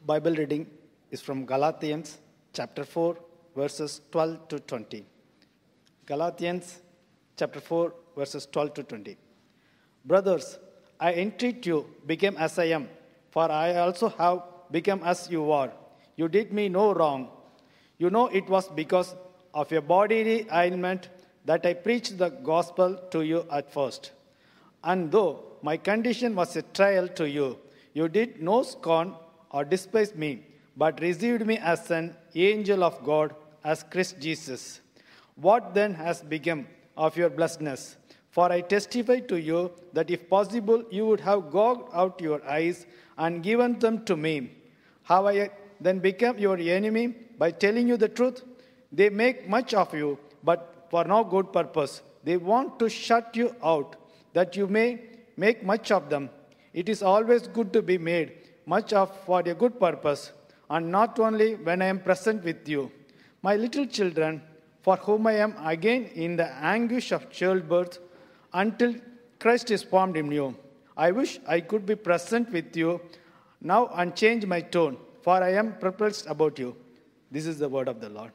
Bible reading is from Galatians chapter 4, verses 12 to 20. Galatians chapter 4, verses 12 to 20. Brothers, I entreat you, become as I am, for I also have become as you are. You did me no wrong. You know it was because of your bodily ailment that I preached the gospel to you at first. And though my condition was a trial to you, you did no scorn or despise me, but received me as an angel of God, as Christ Jesus. What then has become of your blessedness? For I testify to you that if possible, you would have gouged out your eyes and given them to me. Have I then become your enemy by telling you the truth? They make much of you, but for no good purpose. They want to shut you out, that you may make much of them. It is always good to be made much of for a good purpose, and not only when I am present with you. My little children, for whom I am again in the anguish of childbirth, until Christ is formed in you. I wish I could be present with you now and change my tone, for I am perplexed about you. This is the word of the Lord.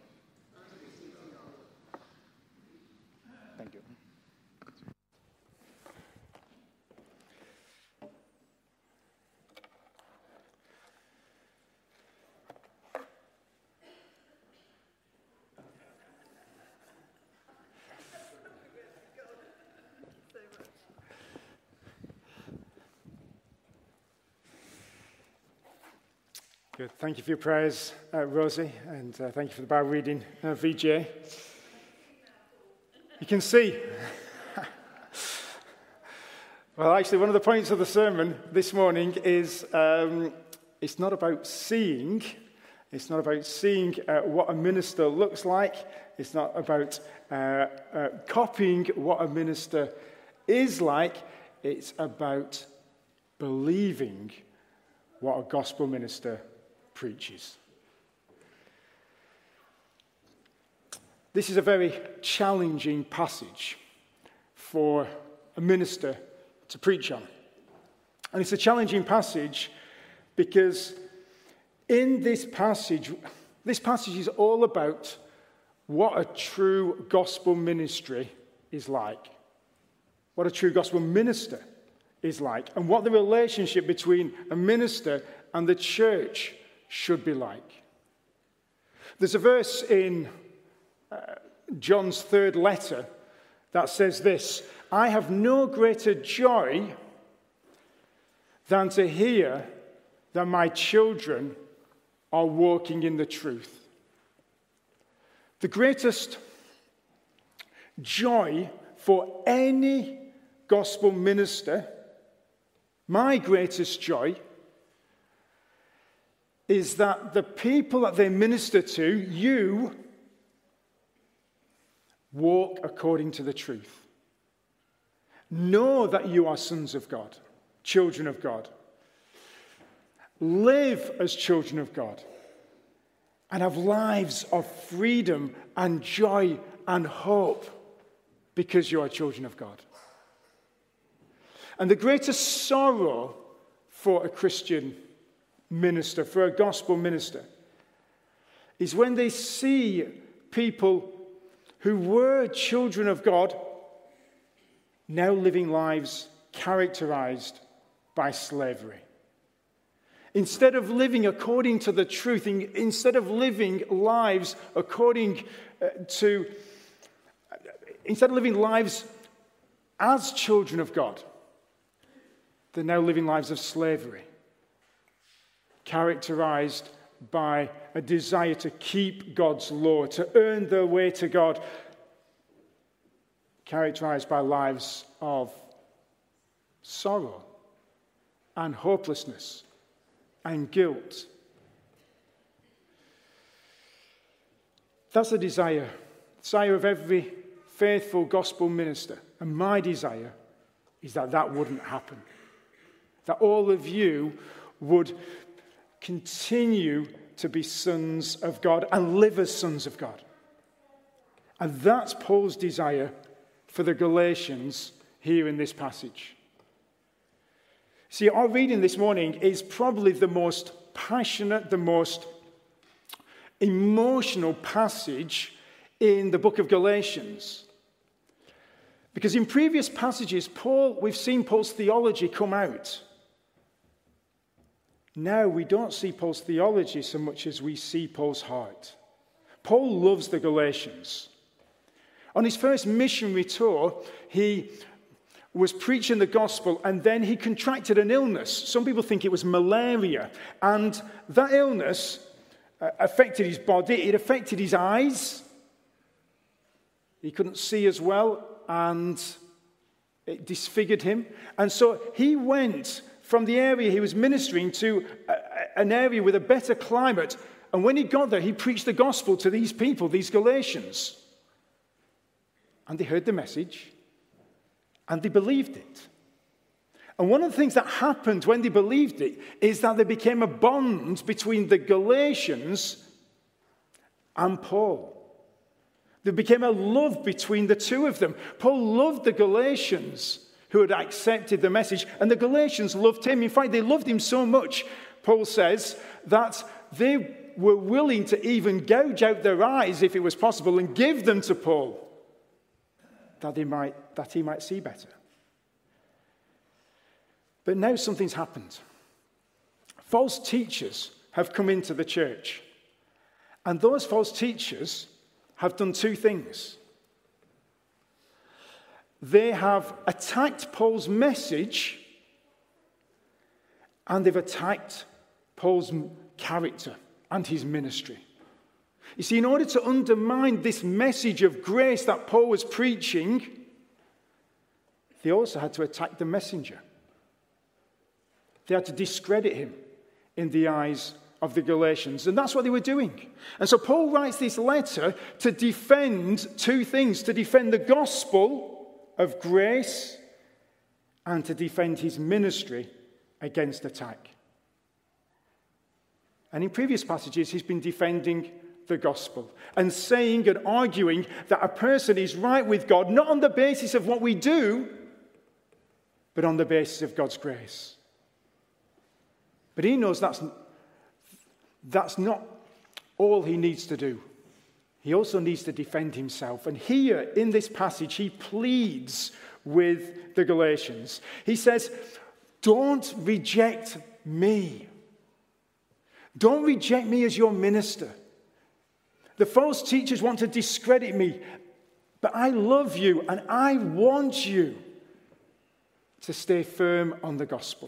Thank you. Good. Thank you for your prayers, Rosie, and thank you for the Bible reading, VJ. You can see. Well, actually, one of the points of the sermon this morning is it's not about seeing. It's not about seeing what a minister looks like. It's not about copying what a minister is like. It's about believing what a gospel minister preaches. This is a very challenging passage for a minister to preach on. And it's a challenging passage because in this passage is all about what a true gospel ministry is like, what a true gospel minister is like, and what the relationship between a minister and the church should be like. There's a verse in John's third letter that says this: I have no greater joy than to hear that my children are walking in the truth. The greatest joy for any gospel minister, my greatest joy, is that the people that they minister to, you, walk according to the truth. Know that you are sons of God, children of God. Live as children of God and have lives of freedom and joy and hope because you are children of God. And the greatest sorrow for a Christian minister, for a gospel minister, is when they see people who were children of God now living lives characterized by slavery. Instead of living according to the truth, instead of living lives instead of living lives as children of God, they're now living lives of slavery, characterized by a desire to keep God's law, to earn their way to God, characterized by lives of sorrow and hopelessness and guilt. That's the desire of every faithful gospel minister. And my desire is that that wouldn't happen. That all of you would continue to be sons of God and live as sons of God. And that's Paul's desire for the Galatians here in this passage. See, our reading this morning is probably the most passionate, the most emotional passage in the book of Galatians. Because in previous passages, we've seen Paul's theology come out. Now we don't see Paul's theology so much as we see Paul's heart. Paul loves the Galatians. On his first missionary tour, he was preaching the gospel, and then he contracted an illness. Some people think it was malaria. And that illness affected his body. It affected his eyes. He couldn't see as well, and it disfigured him. And so he went from the area he was ministering to an area with a better climate. And when he got there, he preached the gospel to these people, these Galatians. And they heard the message. And they believed it. And one of the things that happened when they believed it is that there became a bond between the Galatians and Paul. There became a love between the two of them. Paul loved the Galatians who had accepted the message, and the Galatians loved him. In fact, they loved him so much, Paul says, that they were willing to even gouge out their eyes, if it was possible, and give them to Paul, that he might see better. But now something's happened. False teachers have come into the church. And those false teachers have done two things. They have attacked Paul's message, and they've attacked Paul's character and his ministry. You see, in order to undermine this message of grace that Paul was preaching, they also had to attack the messenger. They had to discredit him in the eyes of the Galatians. And that's what they were doing. And so Paul writes this letter to defend two things: to defend the gospel of grace and to defend his ministry against attack. And in previous passages, he's been defending the gospel and saying and arguing that a person is right with God, not on the basis of what we do, but on the basis of God's grace. But he knows that's not all he needs to do. He also needs to defend himself. And here in this passage, he pleads with the Galatians. He says, don't reject me. Don't reject me as your minister. The false teachers want to discredit me, but I love you and I want you to stay firm on the gospel.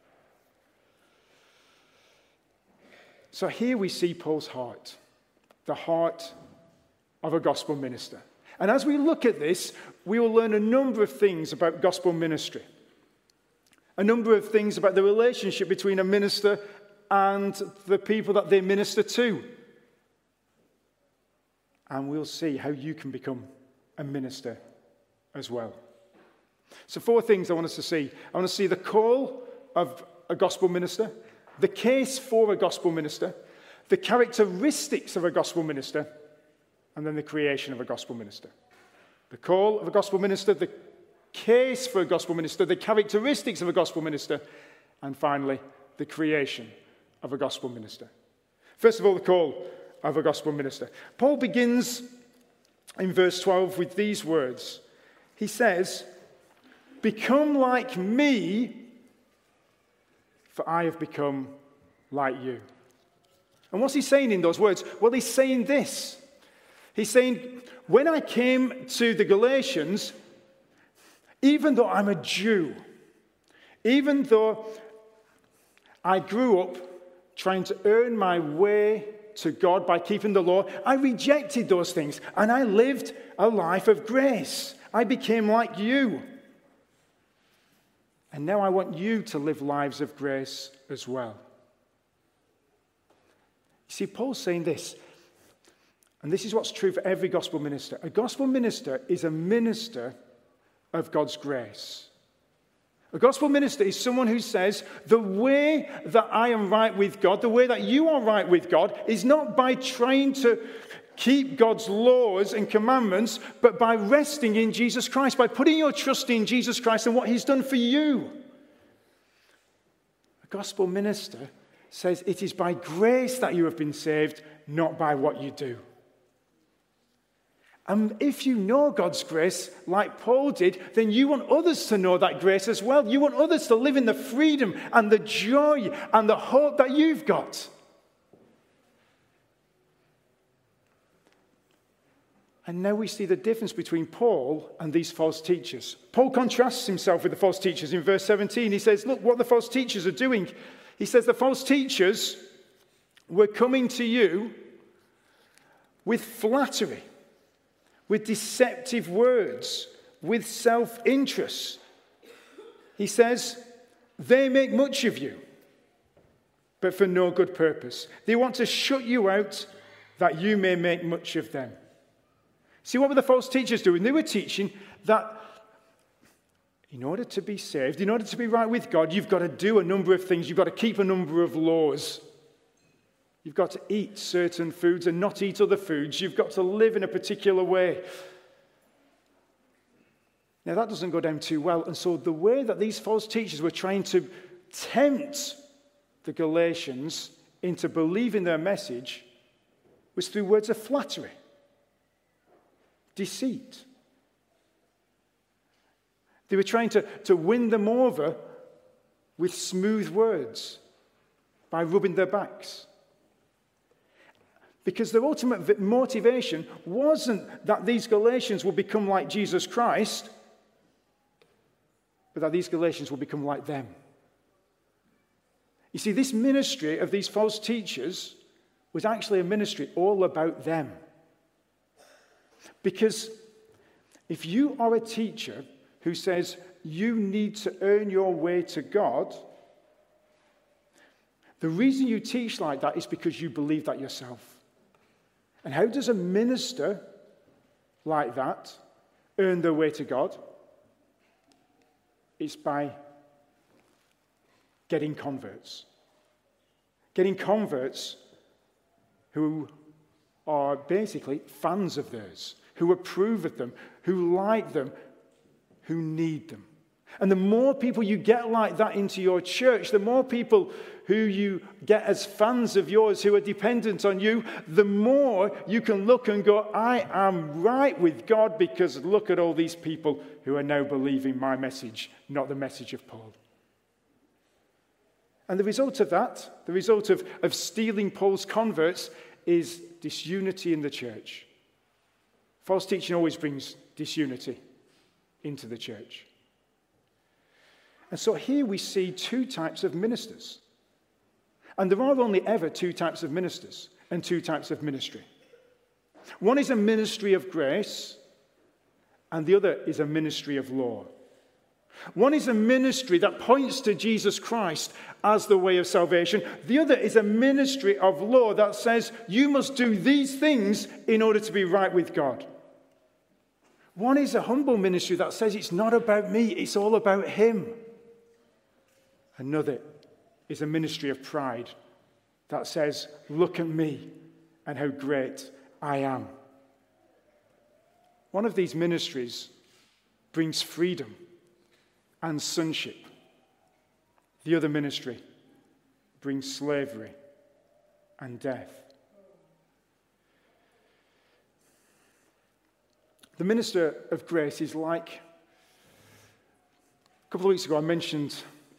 So here we see Paul's heart, the heart of a gospel minister. And as we look at this, we will learn a number of things about gospel ministry, a number of things about the relationship between a minister and the people that they minister to. And we'll see how you can become a minister as well. So 4 things I want us to see. I want to see the call of a gospel minister, the case for a gospel minister, the characteristics of a gospel minister, and then the creation of a gospel minister. The call of a gospel minister, the case for a gospel minister, the characteristics of a gospel minister, and finally, the creation of a gospel minister. First of all, the call of a gospel minister. Paul begins in verse 12 with these words. He says, "Become like me, for I have become like you." And what's he saying in those words? Well, he's saying this. He's saying, when I came to the Galatians, even though I'm a Jew, even though I grew up trying to earn my way to God by keeping the law, I rejected those things and I lived a life of grace. I became like you. And now I want you to live lives of grace as well. You see, Paul's saying this, and this is what's true for every gospel minister. A gospel minister is a minister of God's grace. A gospel minister is someone who says, the way that I am right with God, the way that you are right with God, is not by trying to keep God's laws and commandments, but by resting in Jesus Christ, by putting your trust in Jesus Christ and what he's done for you. gospel minister says it is by grace that you have been saved, not by what you do. And if you know God's grace like Paul did, then you want others to know that grace as well. You want others to live in the freedom and the joy and the hope that you've got. And now we see the difference between Paul and these false teachers. Paul contrasts himself with the false teachers in verse 17. He says, look what the false teachers are doing. He says the false teachers were coming to you with flattery, with deceptive words, with self-interest. He says, they make much of you, but for no good purpose. They want to shut you out that you may make much of them. See, what were the false teachers doing? They were teaching that in order to be saved, in order to be right with God, you've got to do a number of things. You've got to keep a number of laws. You've got to eat certain foods and not eat other foods. You've got to live in a particular way. Now, that doesn't go down too well. And so the way that these false teachers were trying to tempt the Galatians into believing their message was through words of flattery, deceit. They were trying to win them over with smooth words by rubbing their backs. Because their ultimate motivation wasn't that these Galatians would become like Jesus Christ, but that these Galatians would become like them. You see, this ministry of these false teachers was actually a ministry all about them. Because if you are a teacher who says you need to earn your way to God, the reason you teach like that is because you believe that yourself. And how does a minister like that earn their way to God? It's by getting converts. Getting converts who are basically fans of theirs, who approve of them, who like them, who need them. And the more people you get like that into your church, the more people who you get as fans of yours who are dependent on you, the more you can look and go, I am right with God because look at all these people who are now believing my message, not the message of Paul. And the result of that, the result of stealing Paul's converts, is disunity in the church. False teaching always brings disunity into the church. And so here we see two types of ministers. And there are only ever two types of ministers and two types of ministry. One is a ministry of grace, and the other is a ministry of law. One is a ministry that points to Jesus Christ as the way of salvation. The other is a ministry of law that says you must do these things in order to be right with God. One is a humble ministry that says it's not about me, it's all about him. Another is a ministry of pride that says, look at me and how great I am. One of these ministries brings freedom and sonship. The other ministry brings slavery and death. The minister of grace is like, a couple of weeks ago I mentioned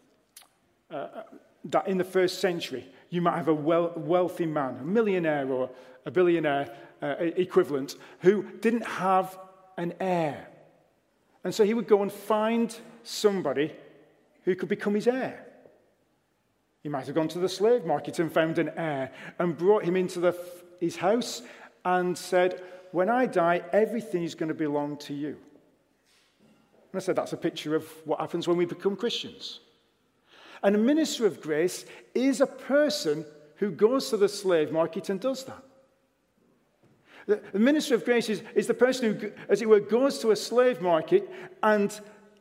that in the first century you might have a wealthy man, a millionaire or a billionaire equivalent, who didn't have an heir. And so he would go and find somebody who could become his heir. He might have gone to the slave market and found an heir and brought him into his house and said, when I die, everything is going to belong to you. And I said that's a picture of what happens when we become Christians. And a minister of grace is a person who goes to the slave market and does that. The minister of grace is the person who, as it were, goes to a slave market and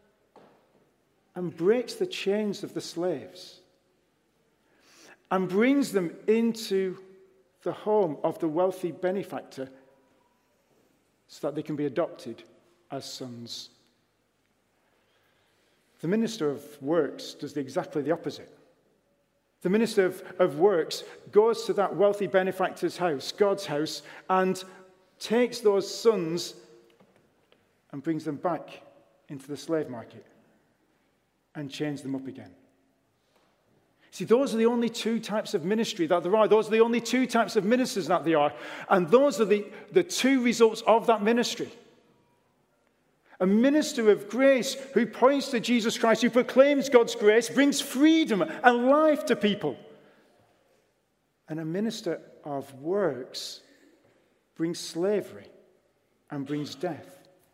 breaks the chains of the slaves and brings them into the home of the wealthy benefactor so that they can be adopted as sons. The minister of works does exactly the opposite. The minister of works goes to that wealthy benefactor's house, God's house, and takes those sons and brings them back into the slave market and chains them up again. See, those are the only two types of ministry that there are. Those are the only two types of ministers that there are. And those are the two results of that ministry. A minister of grace who points to Jesus Christ, who proclaims God's grace, brings freedom and life to people. And a minister of works brings slavery and brings death.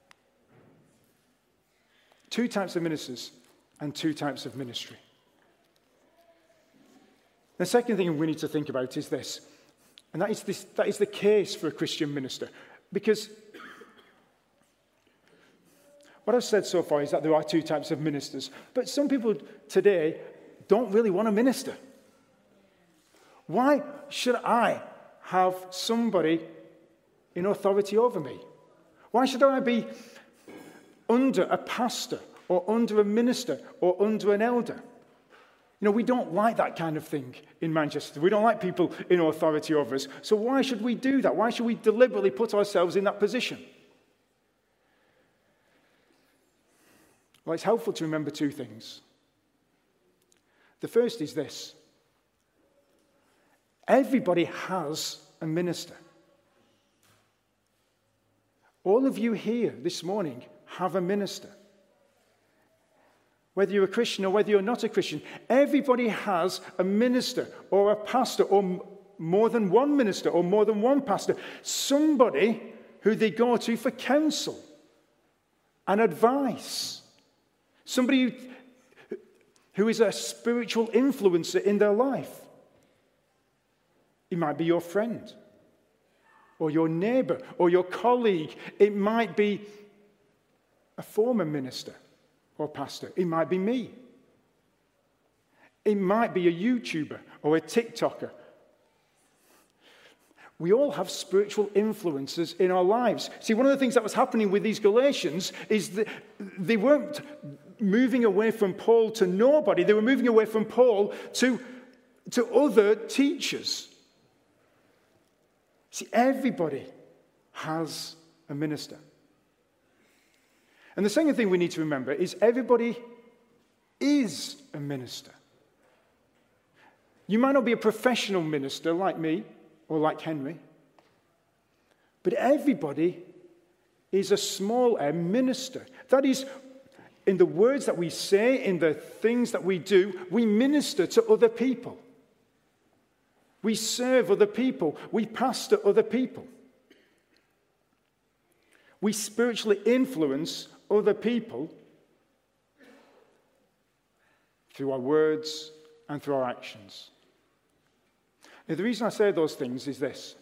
Two types of ministers and two types of ministry. The second thing we need to think about is this, and that is the case for a Christian minister. Because what I've said so far is that there are two types of ministers, but some people today don't really want to minister. Why should I have somebody in authority over me? Why should I be under a pastor or under a minister or under an elder? You know, we don't like that kind of thing in Manchester. We don't like people in authority over us. So why should we do that? Why should we deliberately put ourselves in that position? Well, it's helpful to remember two things. The first is this. Everybody has a minister. All of you here this morning have a minister. Whether you're a Christian or whether you're not a Christian, everybody has a minister or a pastor or more than one minister or more than one pastor. Somebody who they go to for counsel and advice. Somebody who is a spiritual influencer in their life. It might be your friend or your neighbor or your colleague. It might be a former minister or pastor. It might be me. It might be a YouTuber or a TikToker. We all have spiritual influences in our lives. See, one of the things that was happening with these Galatians is that they weren't moving away from Paul to nobody. They were moving away from Paul to other teachers. See, everybody has a minister. And the second thing we need to remember is everybody is a minister. You might not be a professional minister like me or like Henry, but everybody is a small m minister. That is, in the words that we say, in the things that we do, we minister to other people. We serve other people. We pastor other people. We spiritually influence other people through our words and through our actions. Now, the reason I say those things is this.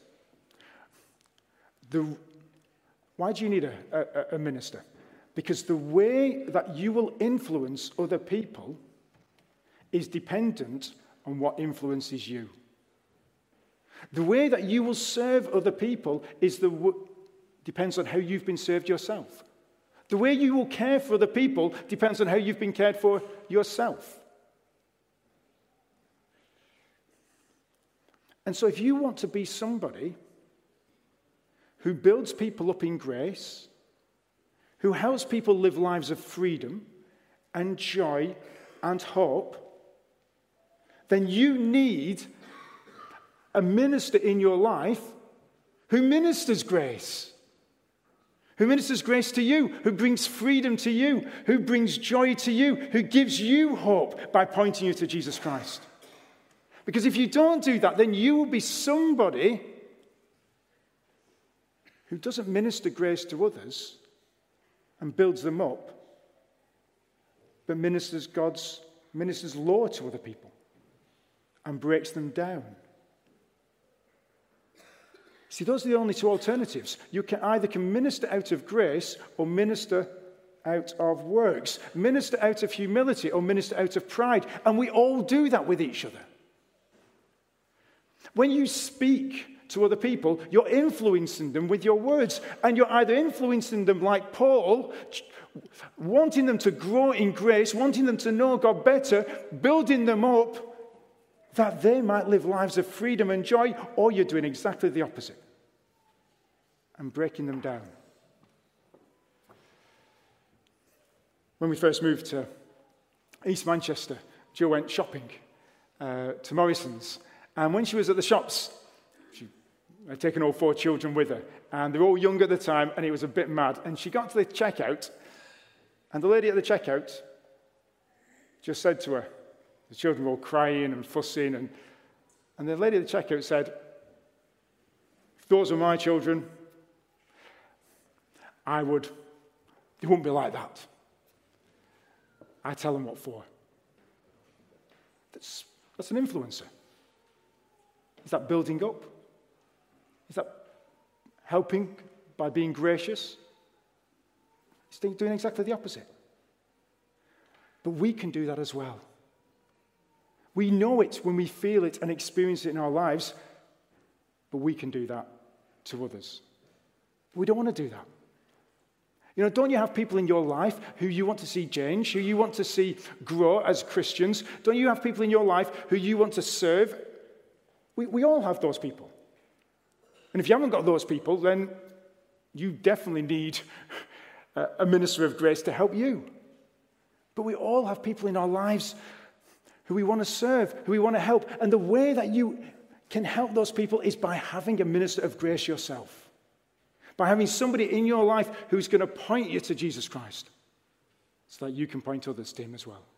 Why do you need a minister? Because the way that you will influence other people is dependent on what influences you. The way that you will serve other people depends on how you've been served yourself. The way you will care for other people depends on how you've been cared for yourself. And so if you want to be somebody who builds people up in grace, who helps people live lives of freedom and joy and hope, then you need a minister in your life who ministers grace. Who ministers grace to you, who brings freedom to you, who brings joy to you, who gives you hope by pointing you to Jesus Christ. Because if you don't do that, then you will be somebody who doesn't minister grace to others and builds them up, but ministers law to other people and breaks them down. See, those are the only two alternatives. You can either minister out of grace or minister out of works. Minister out of humility or minister out of pride. And we all do that with each other. When you speak to other people, you're influencing them with your words. And you're either influencing them like Paul, wanting them to grow in grace, wanting them to know God better, building them up, that they might live lives of freedom and joy, or you're doing exactly the opposite and breaking them down. When we first moved to East Manchester, Jill went shopping to Morrison's. And when she was at the shops, she had taken all 4 children with her. And they were all young at the time, and it was a bit mad. And she got to the checkout, and the lady at the checkout just said to her, the children were all crying and fussing, and the lady at the checkout said, if those were my children, they wouldn't be like that. I tell them what for. That's an influencer. Is that building up? Is that helping by being gracious? It's doing exactly the opposite. But we can do that as well. We know it when we feel it and experience it in our lives, but we can do that to others. We don't want to do that. You know, don't you have people in your life who you want to see change, who you want to see grow as Christians? Don't you have people in your life who you want to serve? We all have those people. And if you haven't got those people, then you definitely need a minister of grace to help you. But we all have people in our lives who we want to serve, who we want to help. And the way that you can help those people is by having a minister of grace yourself. By having somebody in your life who's going to point you to Jesus Christ so that you can point others to him as well.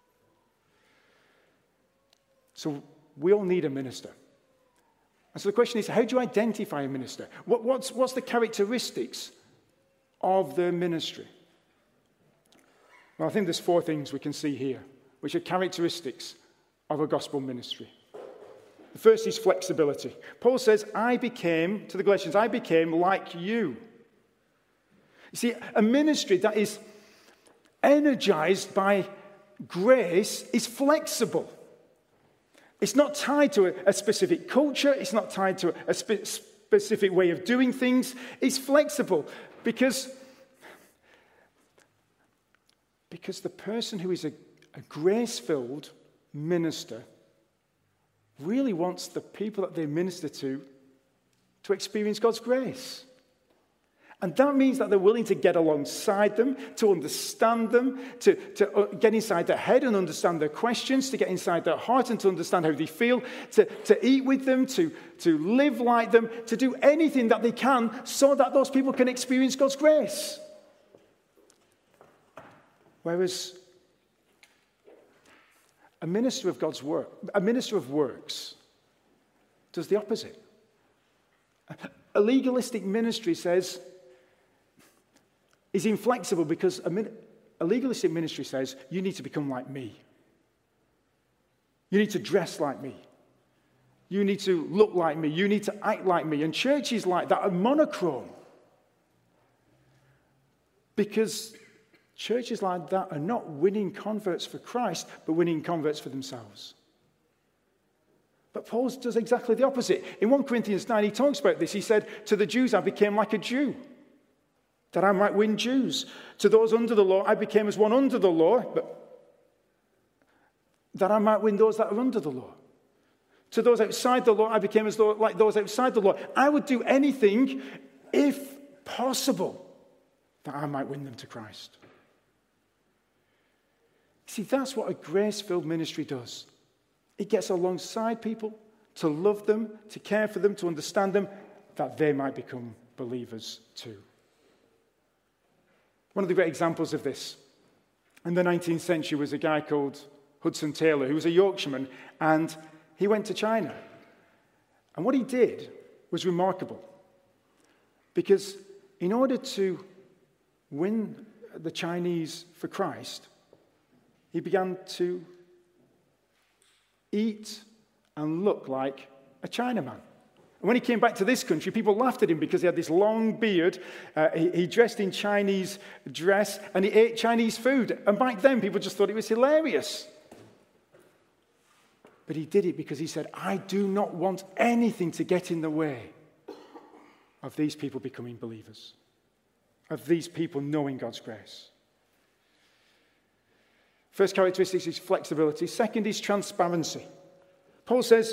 So we all need a minister. And so the question is, how do you identify a minister? What's the characteristics of the ministry? Well, I think there's 4 things we can see here, which are characteristics of a gospel ministry. The first is flexibility. Paul says, to the Galatians, I became like you. You see, a ministry that is energized by grace is flexible. It's not tied to a specific culture. It's not tied to a specific way of doing things. It's flexible because the person who is a grace-filled minister really wants the people that they minister to experience God's grace. And that means that they're willing to get alongside them, to understand them, to get inside their head and understand their questions, to get inside their heart and to understand how they feel, to eat with them, to live like them, to do anything that they can so that those people can experience God's grace. Whereas a minister of God's work, a minister of works, does the opposite. A legalistic ministry is inflexible because a legalistic ministry says, you need to become like me. You need to dress like me. You need to look like me. You need to act like me. And churches like that are monochrome. Because churches like that are not winning converts for Christ, but winning converts for themselves. But Paul does exactly the opposite. In 1 Corinthians 9, he talks about this. He said, to the Jews, I became like a Jew, that I might win Jews. To those under the law, I became as one under the law, but that I might win those that are under the law. To those outside the law, I became as though, like those outside the law. I would do anything, if possible, that I might win them to Christ. See, that's what a grace-filled ministry does. It gets alongside people to love them, to care for them, to understand them, that they might become believers too. One of the great examples of this in the 19th century was a guy called Hudson Taylor, who was a Yorkshireman, and he went to China. And what he did was remarkable, because in order to win the Chinese for Christ, he began to eat and look like a Chinaman. And when he came back to this country, people laughed at him because he had this long beard. He dressed in Chinese dress and he ate Chinese food. And back then, people just thought it was hilarious. But he did it because he said, I do not want anything to get in the way of these people becoming believers, of these people knowing God's grace. First characteristic is flexibility. Second is transparency. Paul says,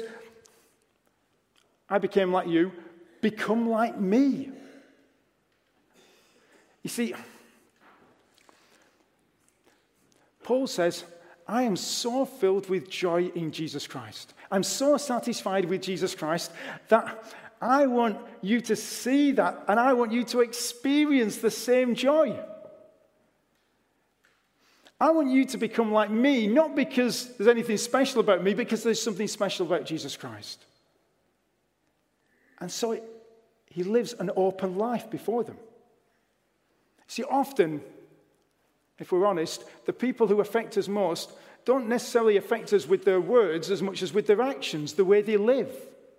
I became like you, become like me. You see, Paul says, I am so filled with joy in Jesus Christ. I'm so satisfied with Jesus Christ that I want you to see that and I want you to experience the same joy. I want you to become like me, not because there's anything special about me, because there's something special about Jesus Christ. And so he lives an open life before them. See, often, if we're honest, the people who affect us most don't necessarily affect us with their words as much as with their actions, the way they live.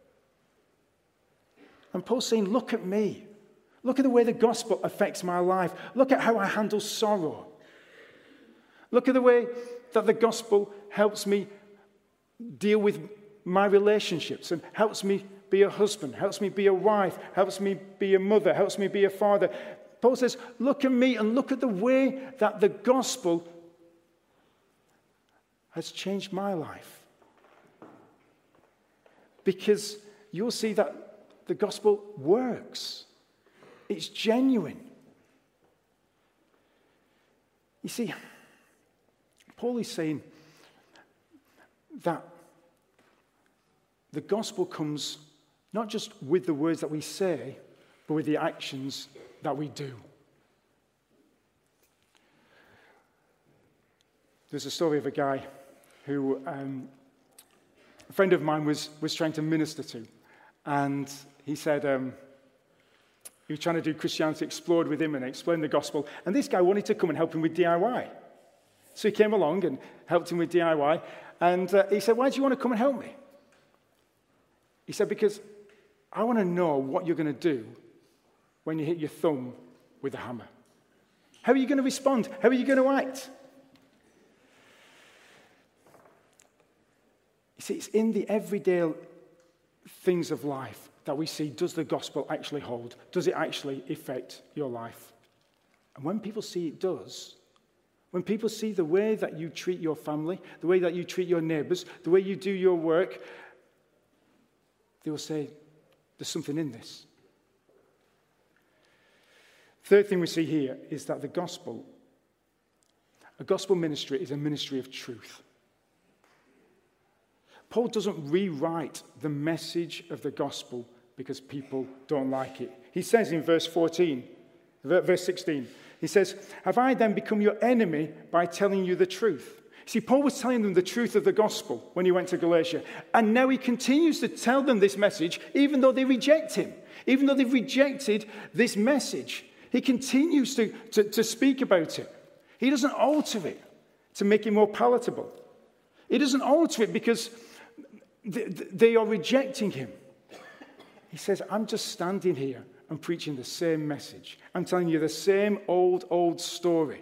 And Paul's saying, look at me. Look at the way the gospel affects my life. Look at how I handle sorrow. Look at the way that the gospel helps me deal with my relationships and helps me be a husband, helps me be a wife, helps me be a mother, helps me be a father. Paul says, look at me and look at the way that the gospel has changed my life. Because you'll see that the gospel works. It's genuine. You see, Paul is saying that the gospel comes not just with the words that we say, but with the actions that we do. There's a story of a guy who a friend of mine was trying to minister to. And he said he was trying to do Christianity Explored with him and explain the gospel. And this guy wanted to come and help him with DIY. So he came along and helped him with DIY. And he said, why do you want to come and help me? He said, because I want to know what you're going to do when you hit your thumb with a hammer. How are you going to respond? How are you going to act? You see, it's in the everyday things of life that we see, does the gospel actually hold? Does it actually affect your life? And when people see it does, when people see the way that you treat your family, the way that you treat your neighbors, the way you do your work, they will say, there's something in this. Third thing we see here is that a gospel ministry is a ministry of truth. Paul doesn't rewrite the message of the gospel because people don't like it. He says in verse 16, he says, have I then become your enemy by telling you the truth? See, Paul was telling them the truth of the gospel when he went to Galatia. And now he continues to tell them this message, even though they reject him. Even though they've rejected this message, he continues to speak about it. He doesn't alter it to make it more palatable. He doesn't alter it because they are rejecting him. He says, I'm just standing here and preaching the same message. I'm telling you the same old story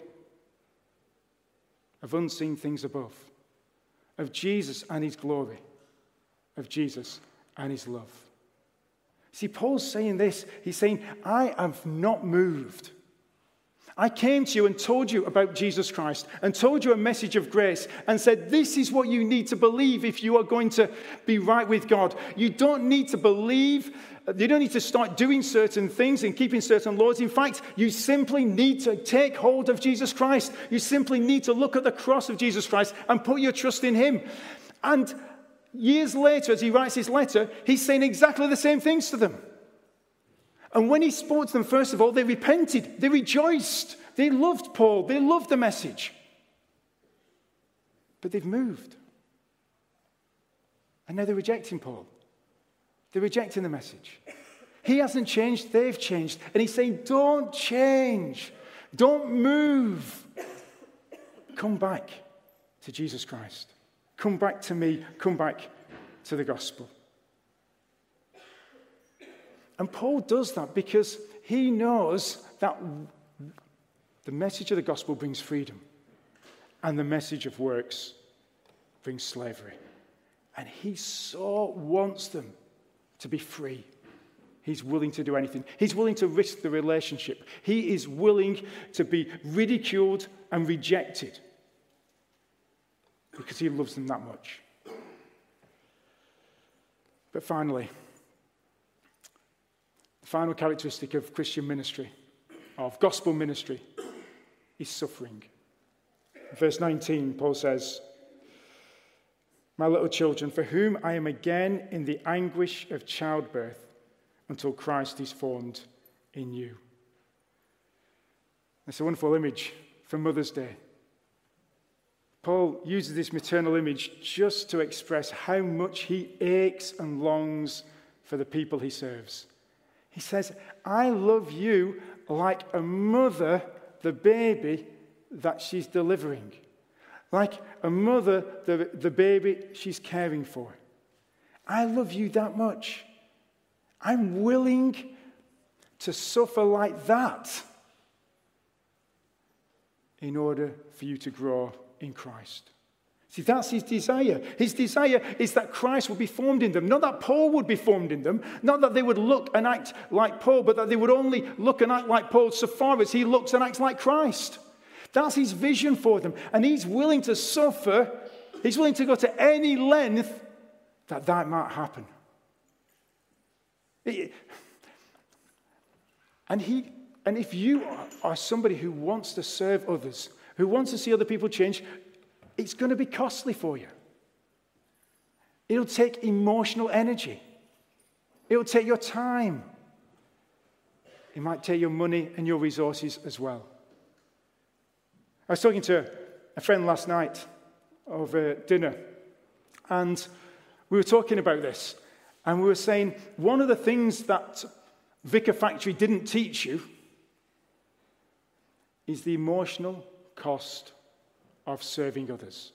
of unseen things above, of Jesus and his glory, of Jesus and his love. See, Paul's saying this. He's saying, I have not moved. I came to you and told you about Jesus Christ and told you a message of grace and said, this is what you need to believe if you are going to be right with God. You don't need to believe, you don't need to start doing certain things and keeping certain laws. In fact, you simply need to take hold of Jesus Christ. You simply need to look at the cross of Jesus Christ and put your trust in him. And years later, as he writes his letter, he's saying exactly the same things to them. And when he spoke to them, first of all, they repented. They rejoiced. They loved Paul. They loved the message. But they've moved. And now they're rejecting Paul. They're rejecting the message. He hasn't changed. They've changed. And he's saying, don't change. Don't move. Come back to Jesus Christ. Come back to me. Come back to the gospel. And Paul does that because he knows that the message of the gospel brings freedom and the message of works brings slavery. And he so wants them to be free. He's willing to do anything. He's willing to risk the relationship. He is willing to be ridiculed and rejected because he loves them that much. But finally, the final characteristic of Christian ministry, of gospel ministry, is suffering. In verse 19, Paul says, "My little children, for whom I am again in the anguish of childbirth until Christ is formed in you." That's a wonderful image for Mother's Day. Paul uses this maternal image just to express how much he aches and longs for the people he serves. He says, "I love you like a mother, the baby that she's delivering. Like a mother, the baby she's caring for. I love you that much. I'm willing to suffer like that in order for you to grow in Christ." See, that's his desire. His desire is that Christ will be formed in them. Not that Paul would be formed in them. Not that they would look and act like Paul, but that they would only look and act like Paul so far as he looks and acts like Christ. That's his vision for them. And he's willing to suffer. He's willing to go to any length that might happen. And if you are somebody who wants to serve others, who wants to see other people change, it's going to be costly for you. It'll take emotional energy. It'll take your time. It might take your money and your resources as well. I was talking to a friend last night over dinner, and we were talking about this, and we were saying one of the things that Vicar Factory didn't teach you is the emotional cost of serving others.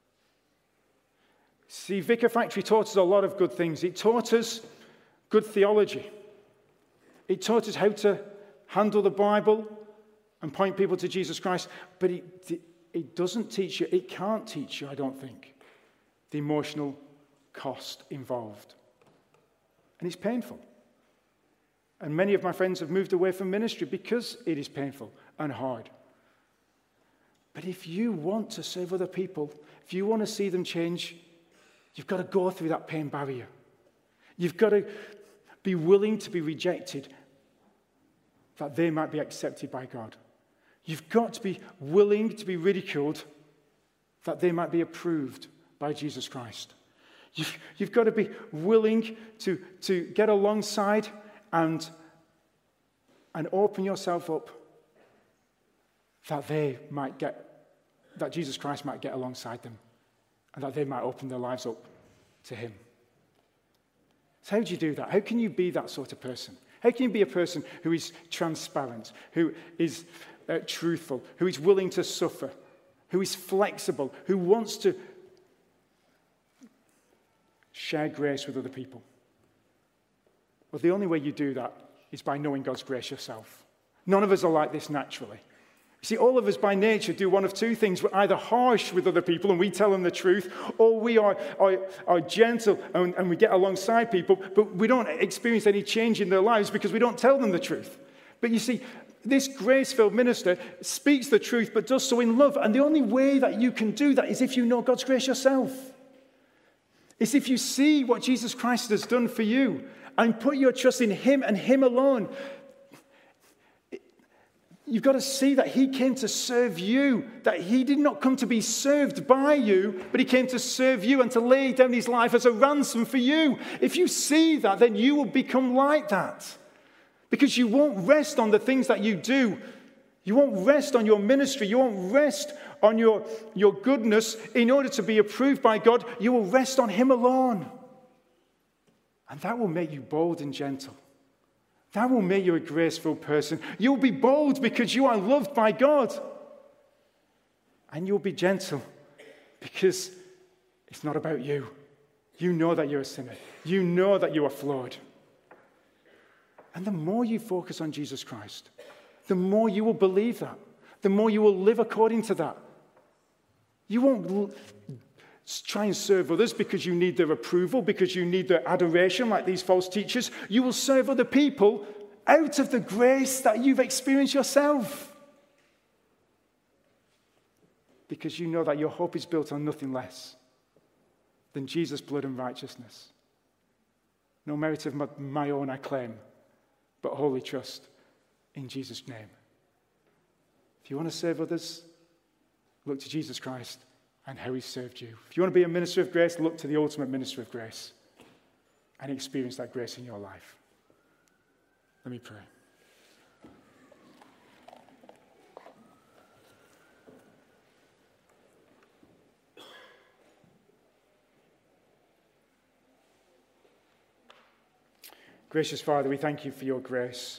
See, Vicar Factory taught us a lot of good things. It taught us good theology. It taught us how to handle the Bible and point people to Jesus Christ. But it doesn't teach you, it can't teach you, I don't think, the emotional cost involved. And it's painful. And many of my friends have moved away from ministry because it is painful and hard. But if you want to serve other people, if you want to see them change, you've got to go through that pain barrier. You've got to be willing to be rejected that they might be accepted by God. You've got to be willing to be ridiculed that they might be approved by Jesus Christ. You've got to be willing to get alongside and open yourself up that Jesus Christ might get alongside them and that they might open their lives up to him. So how do you do that? How can you be that sort of person? How can you be a person who is transparent, who is truthful, who is willing to suffer, who is flexible, who wants to share grace with other people? Well, the only way you do that is by knowing God's grace yourself. None of us are like this naturally. You see, all of us by nature do one of two things. We're either harsh with other people and we tell them the truth, or we are gentle and we get alongside people, but we don't experience any change in their lives because we don't tell them the truth. But you see, this grace-filled minister speaks the truth but does so in love. And the only way that you can do that is if you know God's grace yourself. It's if you see what Jesus Christ has done for you and put your trust in him and him alone. You've got to see that he came to serve you, that he did not come to be served by you, but he came to serve you and to lay down his life as a ransom for you. If you see that, then you will become like that. Because you won't rest on the things that you do. You won't rest on your ministry. You won't rest on your goodness in order to be approved by God. You will rest on him alone. And that will make you bold and gentle. That will make you a graceful person. You'll be bold because you are loved by God. And you'll be gentle because it's not about you. You know that you're a sinner. You know that you are flawed. And the more you focus on Jesus Christ, the more you will believe that. The more you will live according to that. You won't try and serve others because you need their approval, because you need their adoration like these false teachers. You will serve other people out of the grace that you've experienced yourself. Because you know that your hope is built on nothing less than Jesus' blood and righteousness. No merit of my own I claim, but wholly trust in Jesus' name. If you want to serve others, look to Jesus Christ and how he served you. If you want to be a minister of grace, look to the ultimate minister of grace and experience that grace in your life. Let me pray. Gracious Father, we thank you for your grace.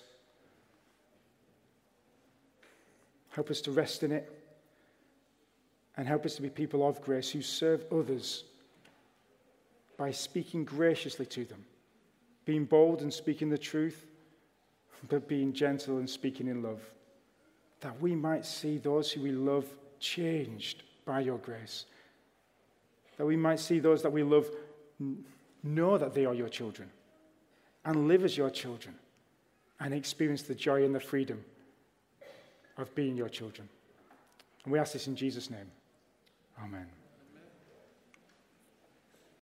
Help us to rest in it, and help us to be people of grace who serve others by speaking graciously to them, being bold and speaking the truth, but being gentle and speaking in love, that we might see those who we love changed by your grace, that we might see those that we love know that they are your children and live as your children and experience the joy and the freedom of being your children. And we ask this in Jesus' name. Amen.